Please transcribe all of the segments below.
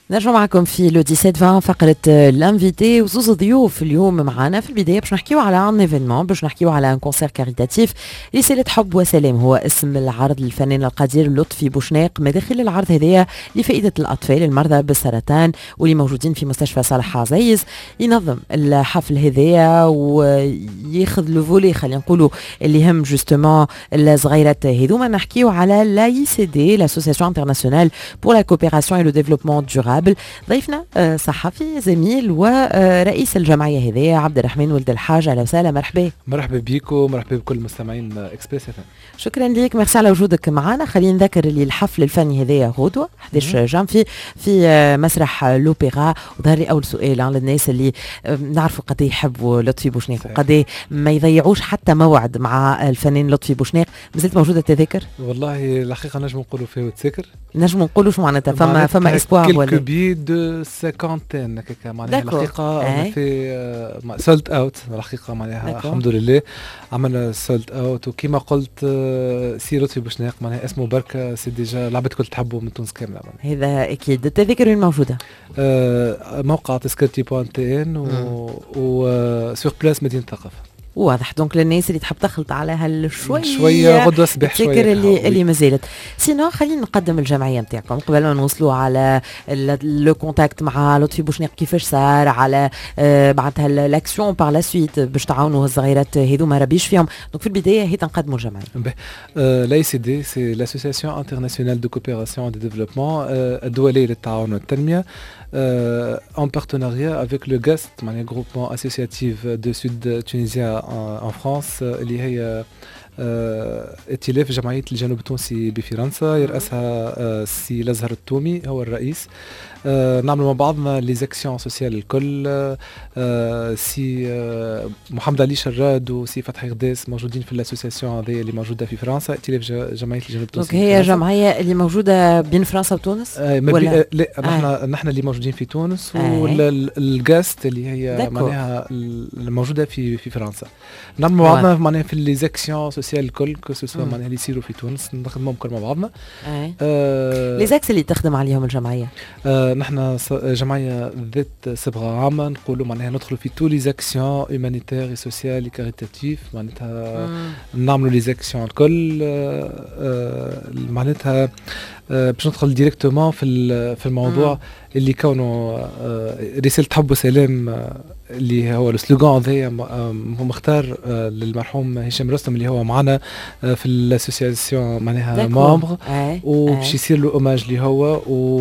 نرجع معكم في لو 17 فقرة الانفيتي وزوز ضيوف اليوم معنا. في البداية باش نحكيو على ان ايفينمون، باش نحكيو على ان كونسير كاريتاتيف رسالة حب وسلام، هو اسم العرض للفنان القدير لطفي بوشناق. مداخل العرض هذايا لفائدة الأطفال المرضى بالسرطان واللي موجودين في مستشفى صالح عزيز. ينظم الحفل هذايا وياخذ لو فولي خلينا نقولوا اللي هم جوستومون الصغيرات هذوما. نحكيو على لا ICD l'association internationale pour la coopération et le développement durable. ضيفنا صحفي زميل ورئيس الجمعية هذه عبد الرحمن ولد الحاج. اهلا وسهلا. مرحبا بكم، مرحبا بكل مستمعين اكسبريس FM. شكرا لك، ميرسي على وجودك معنا. خلينا نذكر اللي الحفل الفني هذايا غدوه 11 جانفي في مسرح لوبيرا. وظهر لي اول سؤال للناس اللي نعرفوا قد يحبوا لطفي بوشناق وقد ما يضيعوش حتى موعد مع الفنان لطفي بوشناق. مازالت موجوده التذاكر؟ والله الحقيقه نجم نقولوا فيه تذاكر، نجم نقولوا شو معناتها فما اسبوار ولا بي دو سيكونتين هكا معناها. الحقيقه في سولد اوت الحقيقه معناها الحمد لله عملنا سولد اوت. وكما قلت سي لطفي بوشناق معناها اسمه بركه سي ديجا لعبت كل تحبه من تونس كامله. هذا اكيد. التذاكر وين موجوده؟ موقع تذكرتي .tn و سور بلاس مدينه الثقافه. واضح. دونك للناس اللي تحب تخلط على هالشويه غدوه صباح شويه اللي ما زالت. سينو خلينا نقدم الجمعيه نتاعكم قبل ما نوصلوا على لو كونتاكت مع لطفي بوشناق كيفاش صار، على بعدها الاكسيون بار لا سويت باش تعاونوا الصغيرات هذوما ربي يشفيهم. دونك في البدايه هي تنقدموا الجمعيه. لا ICD سي لاسوسياسيون انترناسيونال دو كوبيراسيون دو ديفلوبمون الدولي للتعاون والتنميه en partenariat avec le GAST, le groupement associatif de Sud Tunisien en France, اللي هي ائتلاف جمعية الجنوب التونسي بفرنسا يرأسها سي الأزهر التومي هو الرئيس. نعمل مع بعضنا لي زاكسيون سوسيال الكل. سي محمد علي شراد وسي فتحي غداس موجودين في الاسوسياسيون هذه اللي موجودة في فرنسا، ائتلاف جمعية الجنوب التونسي. هي جمعية اللي موجودة بين فرنسا وتونس؟ ولا لا نحن اللي موجودين في تونس والجاست اللي هي معناها الموجودة في فرنسا. نعمل مع بعضنا معناها في لي زاكسيون سوسيال الكل كسوسوا معناها اللي يصيروا في تونس نخدموا كل مع بعضنا. لي زاكس اللي تخدم عليهم الجمعية؟ نحن جمعية ذات صبغة عامة نقولوا معناها ندخلوا في تو لي زاكسيون هيومانيتير سوسيال كاريتاتيف معناتها نعملوا لي زاكسيون الكل. معناتها باش ندخل ديريكتومون في الموضوع اللي كونه رسالة حب وسلام اللي هو السلوغان هذايا مختار للمرحوم هشام رستم اللي هو معنا في الاسوسياسيون معناها مامبر، وباش يصير له اوماج اللي هو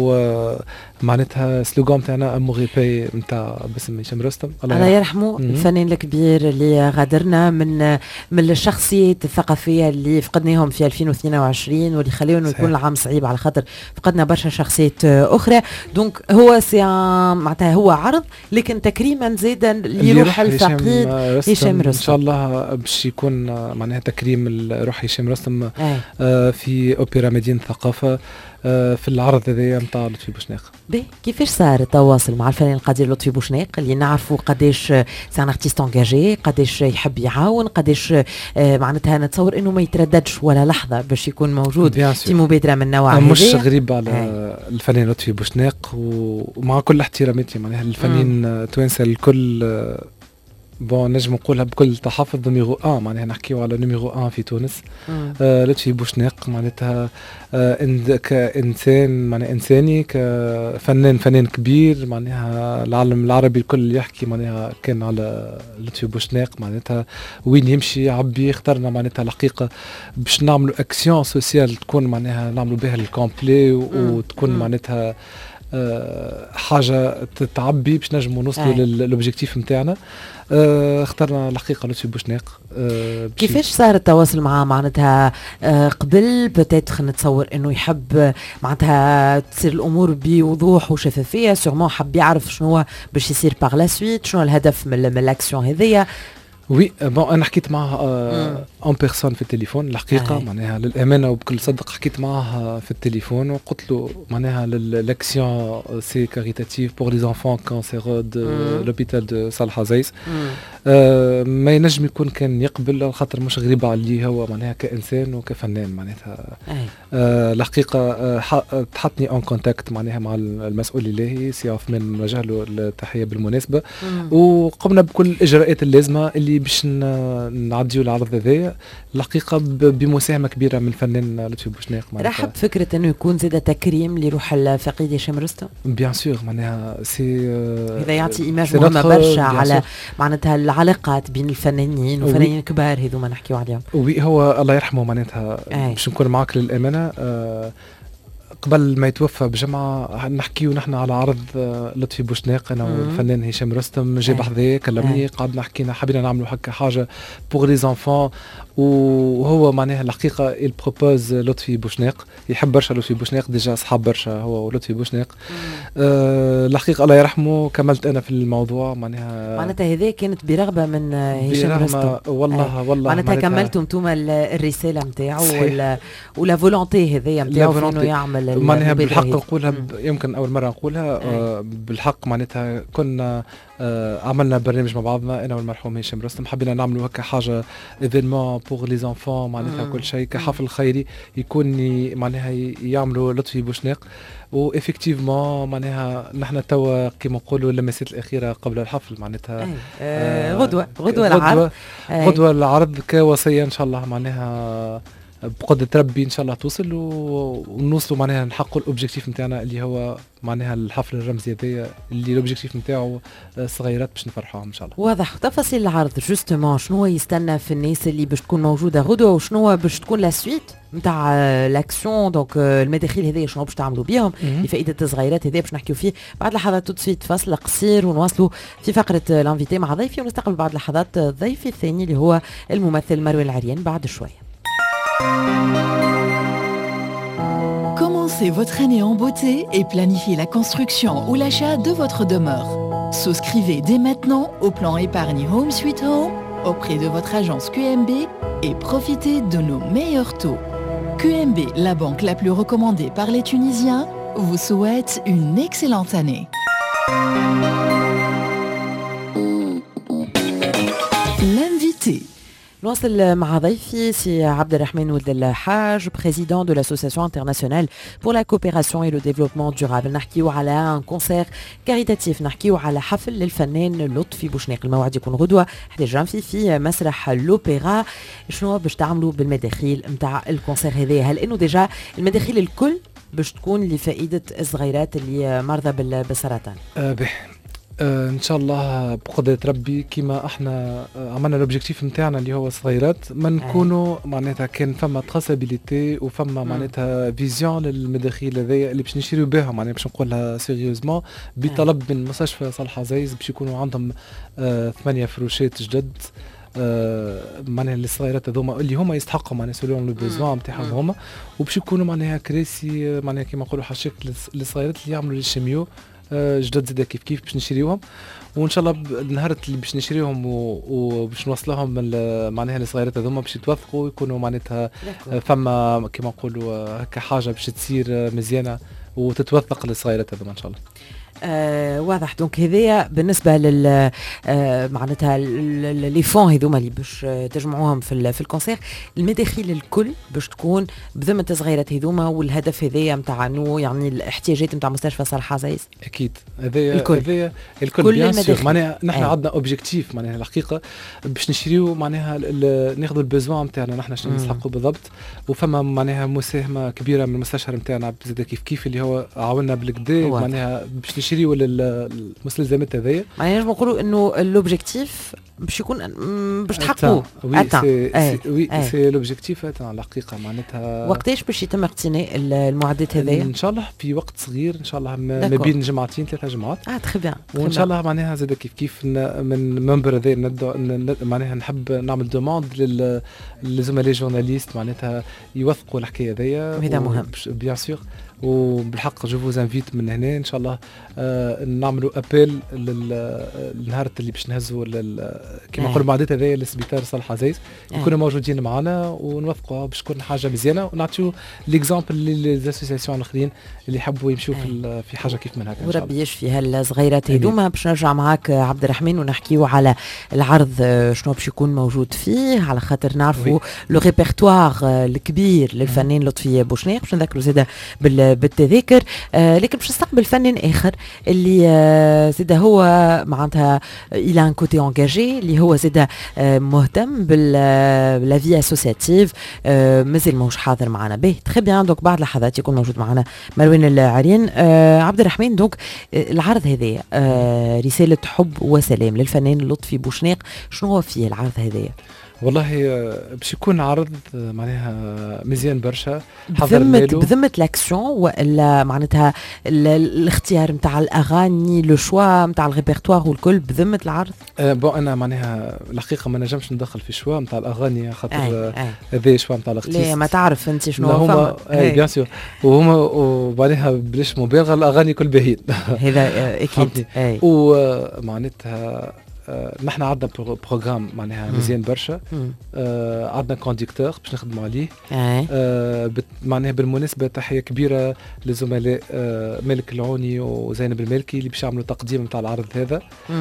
ومعناتها سلوغان تاعنا اموري باي نتاع باسم هشام رستم الله يرحمه. الفنان الكبير اللي غادرنا من الشخصيات الثقافيه اللي فقدناهم في 2022 واللي خلينا يكون العام صعيب على خاطر فقدنا برشا شخصيات اخرى. دونك هو معناتها هو عرض لكن تكريما زيدا لروح الفقيد هشام رستم. ان شاء الله باش يكون معناها تكريم روح هشام رستم في اوبرا مدينة الثقافة في العرض هذايا نتاع لطفي بوشناق. كيفاش صار التواصل مع الفنان القدير لطفي بوشناق اللي نعرفوا قداش سان ارتيست انجاجي، قداش يحب يعاون، قداش معناتها نتصور انه ما يترددش ولا لحظه باش يكون موجود في مبادره من نوع هذا. مش غريب على الفنان لطفي بوشناق ومع كل احتراماتي معناها الفنانين توانسه الكل نجم نقولها بكل تحفظ نيميرو 1 معناها نحكيو على نيميرو 1 في تونس. لطفي بوشناق معناتها كإنسان معناها إنساني، كفنان كبير معناها العالم العربي الكل يحكي معناها كان على لطفي بوشناق معناتها وين يمشي عبي. اخترنا معناتها الحقيقة باش نعملوا أكسيون سوسيال تكون معناها نعملوا بها الكومبلي وتكون معناتها حاجة تتعبي باش نجموا نوصلوا للأوبجيكتيف متاعنا. اخترنا الحقيقة لطفي بوشناق. كيفاش صار التواصل معاه معناتها قبل بتاتخ نتصور انه يحب معناتها تصير الامور بوضوح وشفافية، سورمون حب يعرف شنو باش يصير باغ لا سويت، شنو الهدف من الاكسيون هذيا؟ وي انا حكيت معاه اون بيرسون في التليفون الحقيقه معناها للامانه وبكل صدق حكيت معاه في التليفون وقلت له معناها لاكسيون سي كاريتاتيف بور لي انفون كانسيرو دو لوبيتال دو صالح عزيز. ما ينجم يكون كان يقبل خاطر مش غريب عليه هو معناها كإنسان وكفنان معناتها. الحقيقة تحطني اون كونتاكت معناها مع المسؤول الإلهي سي عثمان، نوجه له التحية بالمناسبة. وقمنا بكل الإجراءات اللازمة اللي باش نعديو العرض هذايا الحقيقة بمساهمة كبيرة من الفنان لطفي بوشناق. رحب فكرة انه يكون زاد تكريم لروح الفقيد هشام رستم. بيان سور معناها سي هذا يعطي ايماج مهمة برشا على معناتها العلاقات بين الفنانين وفنانين كبار هذوما نحكيو عليهم. وي هو الله يرحمه معناتها باش نكون معاك للأمانة. قبل ما يتوفى بجمعة نحكيو نحن على عرض لطفي بوشناق انا والفنان هشام رستم. جاب حذايا كلمني قعدنا حكينا حبينا نعملوا هكا حاجة بوغ لي زانفون. وهو معناها الحقيقة البروبوز لطفي بوشناق، يحب برشا لطفي بوشناق، ديجا أصحاب برشا هو ولطفي بوشناق. الحقيقة الله يرحمه كملت أنا في الموضوع معناتها هذه كانت برغبة من هشام رستم. والله معناتها كملتوا انتم الرسالة نتاعو ولا فولونتي هذه نتاعو انه يعمل معناها بالحق نقولها يمكن أول مرة نقولها. بالحق معناتها كنا عملنا برنامج مع بعضنا انا والمرحوم هشام رستم، حبينا نعملوا هكا حاجه ايفينمون بوغ لي زانفون معناتها كل شيء كحفل خيري يكون معناها يعملوا لطفي بوشناق. وإفكتيفمون معناها نحن توا كيما نقولوا اللمسات الأخيرة قبل الحفل معناتها غدوة العرض كوصية إن شاء الله معناها بقدرة ربي إن شاء الله توصل ونوصلوا معناها نحققوا الأوبجيكتيف نتاعنا اللي هو معناها الحفل الرمزي هذايا اللي الأوبجيكتيف نتاعو صغيرات باش نفرحوهم إن شاء الله. واضح. تفاصيل العرض جوستومون شنو يستنى في الناس اللي باش تكون موجودة غدوة وشنو باش تكون لا سويت نتاع لاكسيون دونك المداخيل هذيا شنو باش تعملوا بهم لفائدة الصغيرات هذيا باش نحكيو فيه بعد لحظات. تو سويت فاصل قصير ونواصلوا في فقرة لانفيتي مع ضيفي ونستقبل بعد لحظات ضيفي الثاني اللي هو الممثل مروان العريان بعد شوية. Commencez votre année en beauté et planifiez la construction ou l'achat de votre demeure. Souscrivez dès maintenant au plan épargne Home Sweet Home auprès de votre agence QMB et profitez de nos meilleurs taux. QMB, la banque la plus recommandée par les Tunisiens, vous souhaite une excellente année. L'invité. نواصل مع ضيفي سي عبد الرحمن ولد الحاج président de l'association internationale pour la coopération et le développement durable. نحكيو على un concert caritatif، نحكيو على حفل للفنان لطفي بوشناق. الموعد يكون غدوة 11 في مسرح لوبيرا. شنو باش تعملوا بالمداخيل نتاع الكونسير هذا؟ هل انه ديجا المداخيل الكل باش تكون لفائدة الصغيرات اللي مرضى بالسرطان؟ ان شاء الله بقدرة ربي كيما احنا عملنا الاوبجيكتيف نتاعنا اللي هو صغيرات ما نكونوا معناتها كان فما تراسابيليتي وفما معناتها فيزيون للمداخيل هذيا اللي باش نشريو بها معناتها باش نقولها سيريوزمون بطلب من مستشفى صالح عزيز باش يكونوا عندهم 8 فروشات جدد معناها الصغيرات هذوما اللي هما يستحقوا معناها سولون لو بيزوان نتاعهم هما، وباش يكونوا معناها كراسي معناها كيما نقولوا حاشاك للصغيرات اللي يعملوا للشميو جدد زادا كيف باش نشريوهم. وان شاء الله النهار اللي باش نشريوهم وباش نوصلهم معناها الصغيرات هذوما باش يتوثقوا يكونوا معناتها فما كيما نقولوا هكا حاجه باش تصير مزيانه وتتوثق للصغيرات هذوما ان شاء الله. واضح. دونك هذايا بالنسبه لل معناتها لي فون هذوما اللي باش تجمعوهم في الكونسير. المداخيل الكل باش تكون بذمه الصغيرات هذوما، والهدف هذايا نتاع انه يعني الاحتياجات نتاع مستشفى صالح عزيز اكيد هذايا الكل بيان سور. معناها نحن عندنا اوبجيكتيف معناها الحقيقه باش نشريو معناها ناخذ البيزوان نتاعنا نحن شنو نستحقوا بالضبط. وفما معناها مساهمه كبيره من المستشفى نتاعنا زاد كيف اللي هو عاوننا بالكدا معناها باش نشريو المستلزمات هذيا. معناها نجم نقولوا انه الاوبجيكتيف باش يكون باش تحققوا. وي سي لوبجيكتيف تاع الحقيقه معناتها. وقتاش باش يتم اقتناء المعدات هذيا؟ ان شاء الله في وقت صغير ان شاء الله ما بين جمعتين 3 جمعات. تري بيان. وان شاء الله معناها زاد كيف من منبر هذا معناها نحب نعمل دوموند للزملاء جورناليست معناتها يوثقوا الحكايه هذيا. وهذا مهم بيان سور. وبالحق جو فوز انفيت من هنا ان شاء الله نعملوا ابيل النهار اللي باش نهزوا كما نقولوا معدات هذايا للسبيطار صالح عزيز يكونوا موجودين معنا ونوثقوا باش تكون حاجه مزيانه ونعطيو ليكزامبل للاسوسياسيون الاخرين اللي يحبوا يمشوا في حاجه كيف من هكا. وربي يشفي هالصغيرات هذوما. باش نرجع معاك عبد الرحمن ونحكيو على العرض شنو باش يكون موجود فيه، على خاطر نعرفوا لو ريبرتوار الكبير للفنان لطفي بوشناق. باش نذكروا زاده بالتذاكر، لكن باش نستقبل فنان اخر اللي زاده هو معناتها الى ان كوتي انجاجي، اللي هو زاده مهتم بلا في اسوسياتيف، مازال ماهوش حاضر معنا. به تري بيان، دونك بعد لحظات يكون موجود معنا مروان العريان. عبد الرحمن، دونك العرض هذا رساله حب وسلام للفنان لطفي بوشناق، شنو هو فيه العرض هذا؟ والله باش يكون عرض معناها مزيان برشا، بذمة لاكسيون ولا معناتها الاختيار نتاع الاغاني، لو شوا نتاع الريبرتوار والكل بذمة العرض؟ بون انا معناها الحقيقه ما نجمش ندخل في شوا نتاع الاغاني خاطر هذا شوا نتاع الاختيار. لا ما تعرف انت شنو هما بيان سور، وهما ومعناها بلاش مبالغه الاغاني كل باهين هذا اكيد. ومعناتها نحن عندنا بروغرام معناها مزيان برشا، عندنا كونديكتور باش نخدموا عليه. معناها بالمناسبه تحيه كبيره للزملاء مالك العوني وزينب المالكي اللي باش يعملوا تقديم نتاع العرض هذا.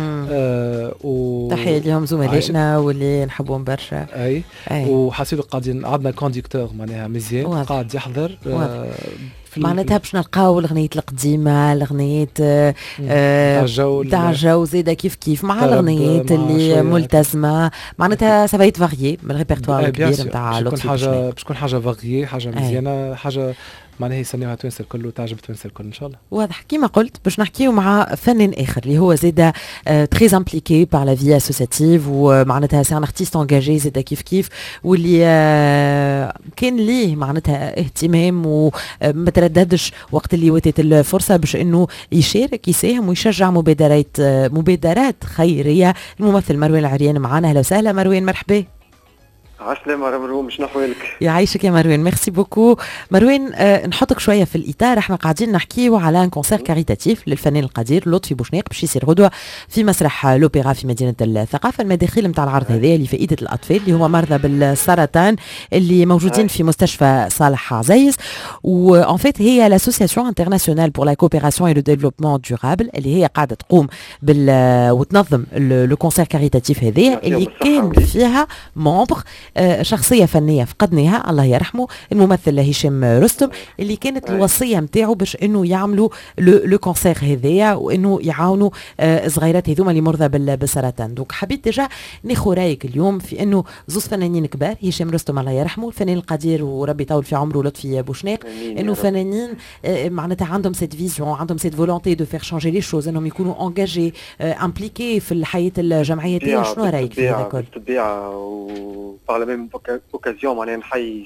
تحيه لهم زملائنا واللي نحبهم برشا. اي وحاسيلو قاعدين عندنا كونديكتور معناها مزيان قاعد يحضر. معناتها باش نلقاو الغنية القديمة، الغنية تاع الجو زيدا كيف مع الغنيات اللي ملتزمة، معناتها سافايت فاريي من الريبرتوار الكبير نتاع لطفي بوشناق. باش تكون حاجة فاريي، حاجة مزيانة، حاجة معناها يسنيوها توانسة الكل وتعجب توانسة الكل ان شاء الله. واضح. كيما قلت باش نحكيو مع فنان اخر اللي هو زاده تري امبليكي بار لا في اسوسياتيف، ومعناتها سي ان ارتيست انجاجي زاده كيف واللي كان ليه معناتها اهتمام وما ترددش وقت اللي واتت الفرصه باش انه يشارك يساهم ويشجع مبادرات خيريه. الممثل مروان العريان معنا. اهلا وسهلا مروان، مرحبا. عسلامة مروان، شنو أحوالك؟ يعيشك يا مروان، ميرسي بوكو. مروان، نحطك شوية في الإطار. احنا قاعدين نحكيو على كونسير كاريتاتيف للفنان القدير لطفي بوشناق باش يصير غدوة في مسرح لوبيرا في مدينة الثقافة. المداخيل نتاع العرض هذا لفائدة الأطفال اللي هما مرضى بالسرطان اللي موجودين في مستشفى صالح عزيز. وان فيت هي لاسوسياسيون انترناسيونال بور لا كوبيراسيون اي لو ديفلوبمون دورابل اللي هي قاعدة تقوم وتنظم لو كونسير كاريتاتيف هذا اللي كان فيها ممبر شخصية فنية فقدناها الله يرحمه، الممثل هشام رستم، اللي كانت الوصية متاعه باش انه يعملوا لو كونسير هذايا وانه يعاونوا صغيرات هذوما اللي مرضى بالسرطان. دوك حبيت ديجا ناخذ رايك اليوم في انه زوز فنانين كبار، هشام رستم الله يرحمه الفنان القدير وربي يطول في عمره لطفي بوشناق، انه فنانين معناتها عندهم سيت فيزيون، عندهم سيت فولونتي دو فير شانجي لي شوز، انهم يكونوا انجاجي امبليكي في الحياة الجمعية تاعهم. شنو رايك في هذا الكل؟ par la même occasion معناها نحيي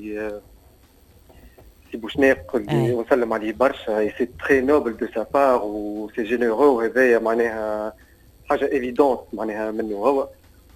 سي بوشناق اللي ونسلم عليه برشا. سي تري نوبل دو سا بار وسي جينيرو، هذايا معناها حاجه ايفيدونت معناها منه هو.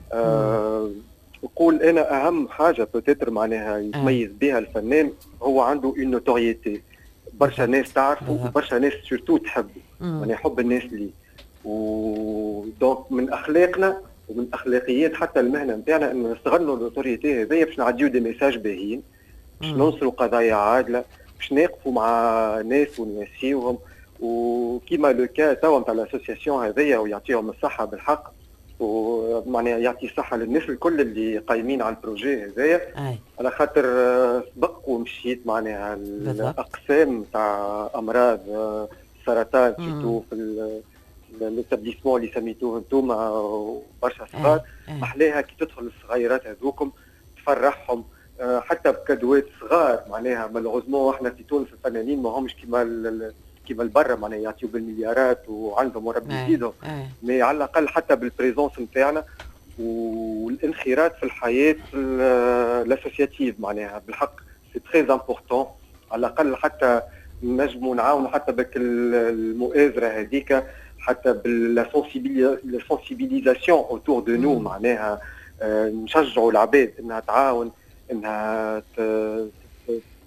نقول انا اهم حاجه بوتيتر معناها يتميز بها الفنان هو عنده اون نوتوريتي، برشا ناس تعرفه وبرشا ناس سورتو تحبه، معناها يحب الناس ليه. ودونك من اخلاقنا ومن اخلاقيات حتى المهنه نتاعنا انه نستغلوا الاوتوريتي هذيا باش نعديو دي ميساج باهيين، باش ننصروا قضايا عادله، باش نقفوا مع ناس ونواسيوهم. وكيما لو كا توا نتاع الاسوسياسيون هذيا ويعطيهم الصحه بالحق، ومعناها يعطي الصحه للناس الكل اللي قايمين على البروجي هذايا، على خاطر سبق ومشيت معناها الاقسام تاع امراض السرطان سورتو في الاتابليسمون اللي سميتوه انتوما وبرشا صغار. محلاها كي تدخل الصغيرات هذوكم تفرحهم حتى بكادوات صغار. معناها مالوغوزمون احنا في تونس الفنانين ما همش كيما البرا معناها يعطيو بالمليارات وعندهم وربي يزيدهم، مي على الاقل حتى بالبريزونس نتاعنا والانخراط في الحياه الاسوسياتيف معناها بالحق سي تري امبورطون. على الاقل حتى نجموا نعاونوا حتى بك المؤازره هذيك، حتى بالسنسيبيليزاسيون اوتور دو نو، معناها نشجعوا العباد انها تعاون، انها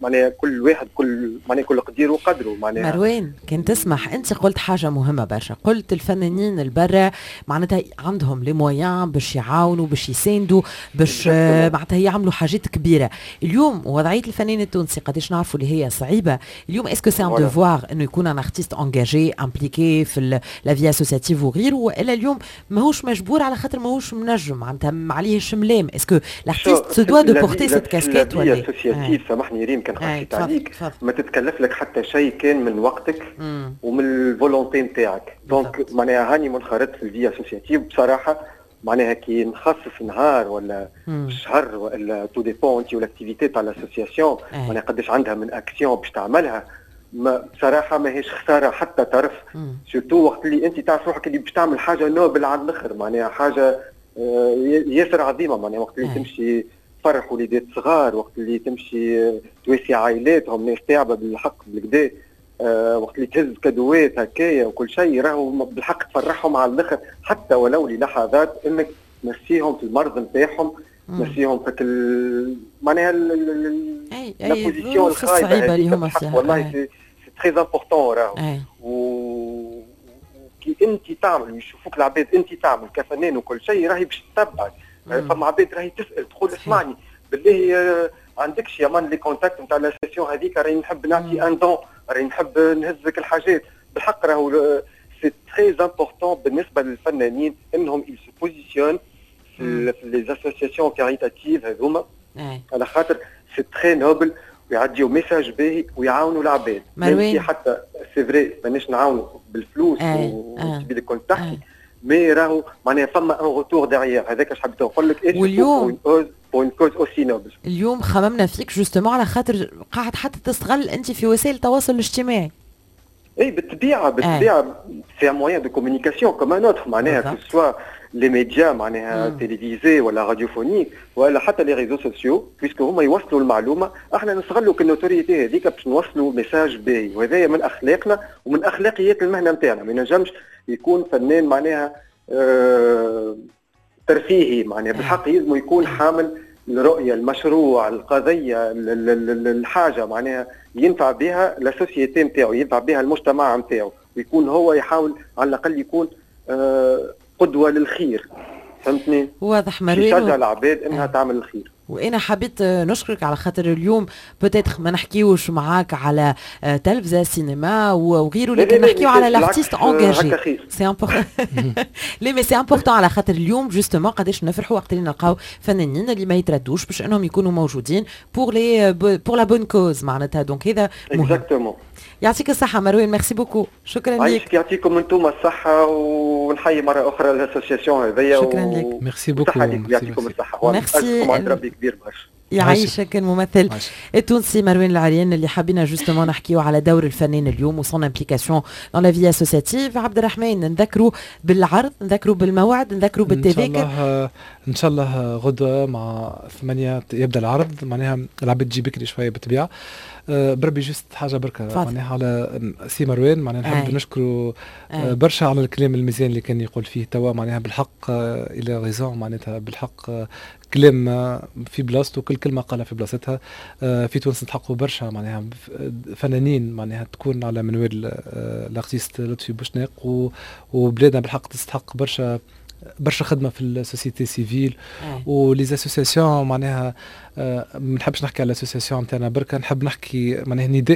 معناها كل واحد كل قدير وقدره. معناها مروان كان تسمح، انت قلت حاجه مهمه برشا، قلت الفنانين البرا معناتها عندهم لي مويان باش يعاونوا باش يساندوا باش معناتها يعملوا حاجات كبيره. اليوم وضعيه الفنان التونسي قداش نعرفوا اللي هي صعيبه اليوم، اسكو سي ان ديفوار انه يكون ان ارتيست انجاجي امبليكي في لا في اسوسياتيف وغيره، والا اليوم ماهوش مجبور على خاطر ماهوش منجم معناتها عليهش ملام؟ اسكو لارتيست سو دوا دو بورتي سيت كاسكيت ولا اسوسياتيف؟ سامحني ريم كان حكيت عليك، ما تتكلف لك حتى شيء كان من وقتك ومن الفولونتي نتاعك. دونك معناها هاني منخرط في الفي اسوسياتيف بصراحه، معناها كي نخصص نهار ولا شهر ولا تو ديبون انت والاكتيفيتي تاع الاسوسياسيون معناها قداش عندها من اكسيون باش تعملها، بصراحه ماهيش خساره حتى طرف. سورتو وقت اللي انت تعرف روحك اللي باش تعمل حاجه نوبل على الاخر، معناها حاجه ياسر عظيمه. معناها وقت اللي تمشي تفرح وليدات صغار، وقت اللي تمشي تواسي عائلاتهم ناس تعبه بالحق بالكدا، وقت اللي تهز كادوات هكايا وكل شيء، راهو بالحق تفرحهم على الاخر حتى ولو للحظات، انك تنسيهم في المرض نتاعهم، تنسيهم في معناها البوزيسيون الخايبه اللي هما فيها. والله سي تري امبورطون راهو. كي انت تعمل ويشوفوك العباد انت تعمل كفنان وكل شيء، راهي باش تتبعك. فما عباد راهي تسال تقول اسمعني بالله عندكش يا مان لي كونتاكت نتاع الاسيسيون هذيك، راهي نحب نعطي ان دون، راهي نحب نهزك الحاجات. بالحق راهو سي تري امبورطون بالنسبه للفنانين انهم يل سو بوزيسيون في لي اسوسياسيون كاريتاتيف هذوما، على خاطر سي تري نوبل ويعديو ميساج باهي ويعاونوا العباد. ماشي حتى سي فري مانيش نعاونوا بالفلوس وتبي لك كنت تحكي، مي راهو معناها فما ان روتور ديغيير. هذاك اش حبيت نقول لك. واليوم بوين كوز اوسي نوبل. اليوم خممنا فيك جوستومون على خاطر قاعد حتى تستغل انت في وسائل التواصل الاجتماعي. اي بالطبيعه سي ان موين دو كومونيكاسيون كوم ان اوتر، معناها كو سوا لي ميديا معناها تيليفيزي ولا راديوفونيك ولا حتى لي ريزو سوسيو، بيسكو هما يوصلوا المعلومه، احنا نستغلوا كالنوتوريتي هذيك باش نوصلوا ميساج باهي، وهذايا من اخلاقنا ومن اخلاقيات المهنه نتاعنا. ما ينجمش يكون فنان معناها ترفيهي، معناها بالحق يلزم يكون حامل الرؤيه، المشروع، القضيه، الحاجه معناها ينفع بها لا سوسيتي نتاعو، ينفع بها المجتمع نتاعو، ويكون هو يحاول على الاقل يكون قدوه للخير. فهمتني؟ واضح مروان. يشجع العباد انها تعمل الخير. وانا حبيت نشكرك على خاطر اليوم بوتيتر ما نحكيوش معاك على تلفزه سينما وغيره، لكن نحكيو على لارتيست انجاجي. سي امبورطون لي مي سي امبورطون على خاطر اليوم جوستومون قداش نفرحوا وقت اللي نلقاو فنانين اللي ما يتردوش باش انهم يكونوا موجودين بور لا بون كوز معناتها. دونك هذا مهم. يعطيك الصحة مروان، ميرسي بوكو. شكرا لك. يعطيكم انتم الصحة، ونحيي مرة أخرى الاسوسياسيون هذيا. شكرا لك. ميرسي بوكو. يعطيكم الصحة. ميرسي. ربي كبير برشا. يعيشك الممثل التونسي مروان العريان اللي حابين جوستومون نحكيو على دور الفنان اليوم وصون امبليكاسيون دون لا في اسوسياتيف. عبد الرحمن نذكروا بالعرض، نذكروا بالموعد، نذكروا بالتذاكر. ان شاء الله غدوه مع 8 يبدا العرض، معناها العباد تجي بكري شويه بالطبيعه. بربي جست حاجه بركه معناها على سي مروان، معناها نحب نشكره برشا على الكلام المزيان اللي كان يقول فيه توا، معناها بالحق الى غيزون، معناتها بالحق كلام في بلاصته، كل كلمه قالها في بلاصتها. في تونس نتحقوا برشا معناها فنانين معناها تكون على منوال الارتيست لطفي بوشناق، وبلادنا بالحق تستحق برشا خدمه في السوسيتي سيفيل وليزاسوسياسيون. معناها ما نحبش نحكي على الاسوسياسيون نتاعنا بركه، نحب نحكي معناها نداء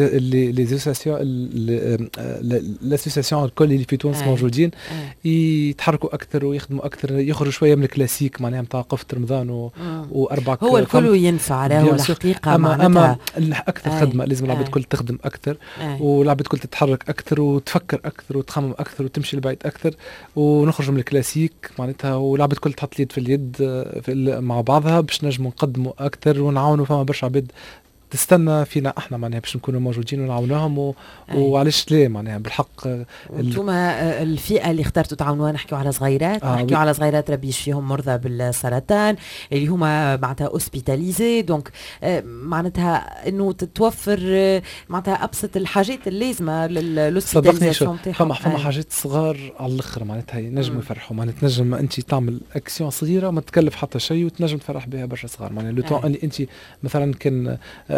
لاسوسياسيون الكل اللي في تونس موجودين يتحركوا اكثر ويخدموا اكثر، يخرجوا شويه من الكلاسيك معناها نتاع قفة رمضان واربع. هو الكل ينفع راهو الحقيقه، اما اكثر خدمه لازم العباد الكل تخدم اكثر، والعباد الكل تتحرك اكثر وتفكر اكثر وتخمم اكثر وتمشي لبعيد اكثر، ونخرج من الكلاسيك معناتها، والعباد الكل تحط اليد في اليد مع بعضها باش نجموا نقدموا اكثر ونعاونوا. فما برشا عباد تستنى فينا احنا معناها باش نكونوا موجودين ونعاونوهم وعلاش لا معناها بالحق. انتم الفئه اللي اخترتوا تعاونوها نحكيو على صغيرات، نحكيو على صغيرات ربي يشفيهم مرضى بالسرطان اللي هما معناتها اوسبيتاليزي. دونك معناتها انه تتوفر معناتها ابسط الحاجات اللازمه للوسبيتاليزاسيون تاعهم. فما حاجات صغار على الاخر معناتها ينجموا يفرحوا، معناتها تنجم انت تعمل اكسيون صغيره ما تكلف حتى شيء وتنجم تفرح بها برشا صغار. معناتها لو طون اللي انت مثلا كان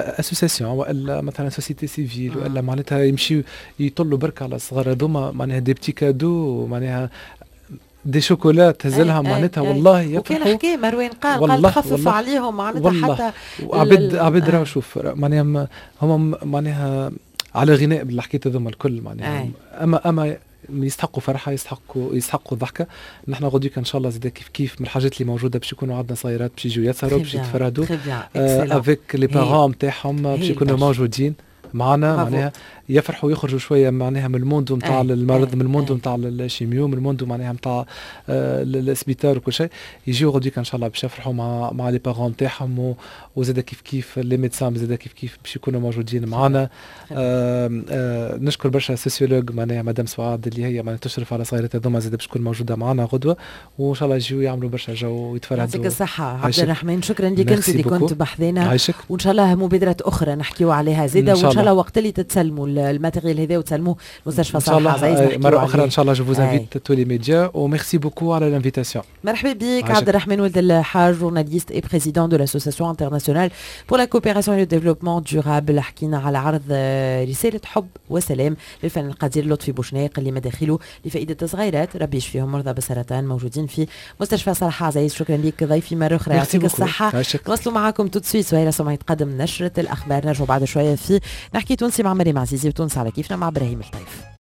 اسوسياسيون ولا مثلا سوسيتي سيفيل ولا معناتها يمشيو يطلوا برك على الصغار هذوما معناها دي بتي كادو معناها دي شوكولات هزلها معناتها والله يفرحوا. وكان حكي مروان قال تخفف عليهم معناتها حتى عبد راهو شوف معناها هم معناها على غناء باللي حكيت هذوما الكل معناها اما يستحقوا فرحه يستحقوا ضحكه. نحن غدوك ان شاء الله زاد كيف من الحاجات اللي موجوده باش يكونوا عندنا صايرات باش يجوا يسهروا باش يتفرهدوا افيك لي بارون نتاعهم باش يكونوا موجودين معنا معناها يفرحوا يخرجوا شويه معناها من الموندو نتاع المرض من الموندو نتاع الشيميو من الموندو معناها نتاع السبيطار وكل شيء يجيو غدوك ان شاء الله باش يفرحوا مع لي بارون نتاعهم وزاد كيف لي ميدسان زاد كيف باش يكونوا موجودين معنا. نشكر برشا السوسيولوج معناها مدام سعاد اللي هي معناها تشرف على صغيرات هذوما زاد باش تكون موجوده معنا غدوه وان شاء الله يجيو يعملوا برشا جو ويتفرهدوا. يعطيك الصحه عبد الرحمن شكرا لك انت اللي كنت بحذنا وان شاء الله مبادرات اخرى نحكيو عليها زيده وان شاء الله وقت اللي تتسلموا الماتيريال هذا وتسلموه مستشفى صالح عزيز مرة أخرى إن شاء الله. جو فوز انفيت tous les médias وميرسي بوكو على l'invitation. مرحبا بك عبد الرحمن ولد الحاج journaliste et président de l'association internationale pour la coopération et le développement durable. حكينا على عرض رسالة حب وسلام للفنان القدير لطفي بوشناق اللي مداخله لفائدة الصغيرات ربي يشفيهم مرضى بالسرطان موجودين في مستشفى صالح عزيز. شكرا لك ضيفي مرة أخرى يعطيك الصحة. نواصلوا معكم تو سويت سهيلة سمعي تقدم نشرة الأخبار. نرجعوا بعد شوية في نحكي تونسي مع مريم عزيزي وتونس على كيفنا مع إبراهيم الطيف.